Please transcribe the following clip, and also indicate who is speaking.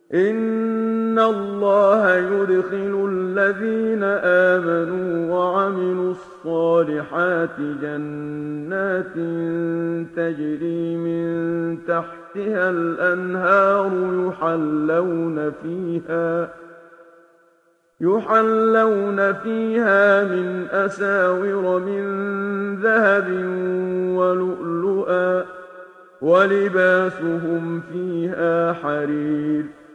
Speaker 1: إِنَّ اللَّهَ يُدْخِلُ الَّذِينَ آمَنُوا وَعَمِلُوا الصَّالِحَاتِ جَنَّاتٍ تَجْرِي مِن تَحْتِهَا الْأَنْهَارُ يُحَلَّوْنَ فِيهَا مِنْ أَسَاوِرَ مِن ذَهَبٍ وَلُؤْلُؤًا ۖ وَلِبَاسُهُمْ فِيهَا حَرِيرٌ